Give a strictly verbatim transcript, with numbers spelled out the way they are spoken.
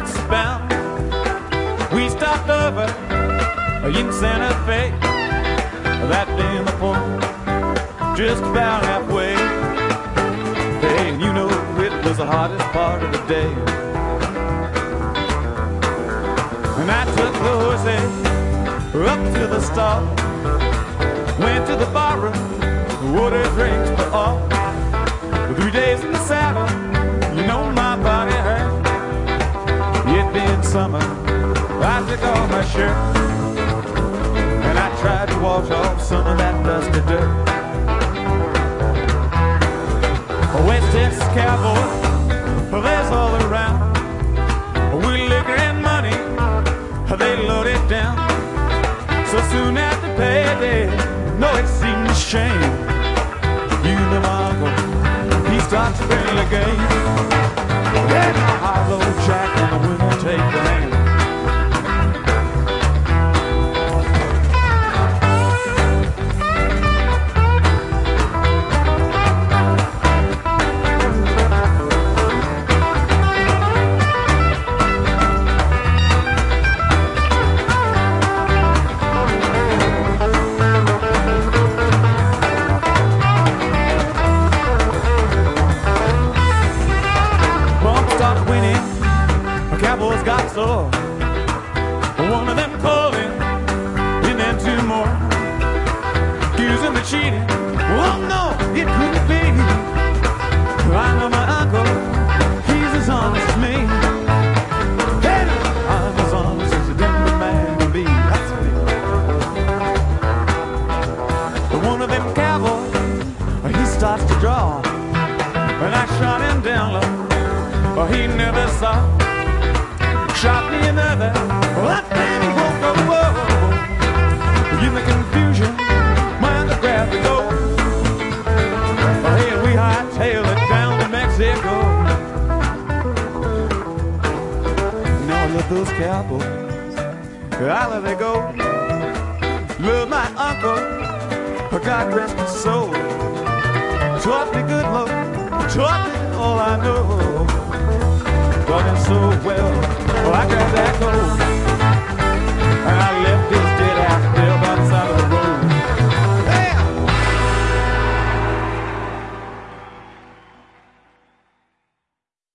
Texas bound. We stopped over in Santa Fe. That day in the port, just about halfway. Hey, you know it was the hottest part of the day. And I took the horses up to the stall, went to the barroom, ordered drinks for all. Three days in the saddle, you know my body hurt. It being summer, I took off my shirt, and I tried to wash off some of that dusty dirt. West Texas cowboys, there's all around. We liquor and money, they load it down. So soon after payday, no, it seemed a shame. You know my uncle, he starts to bring the game. Then a hollow jack and the women take the hand. Cowboys got sore, one of them called him, and then two more accused him of cheating. Oh no, it couldn't be. I know my uncle, he's as honest as me. Hey, I'm as honest as a Denver man can be. That's me. One of them cowboys, he starts to draw, and I shot him down low, but he never saw. Shot me another, well, that man, he won't go, whoa. In the confusion, my uncle grabbed the goat. Oh, hey, we hightailed it down to Mexico. Now I love those cowboys, I let they go. Love my uncle, God rest his soul. Taught me good love, taught me all I know. Taught him so well. Well, I got that cold.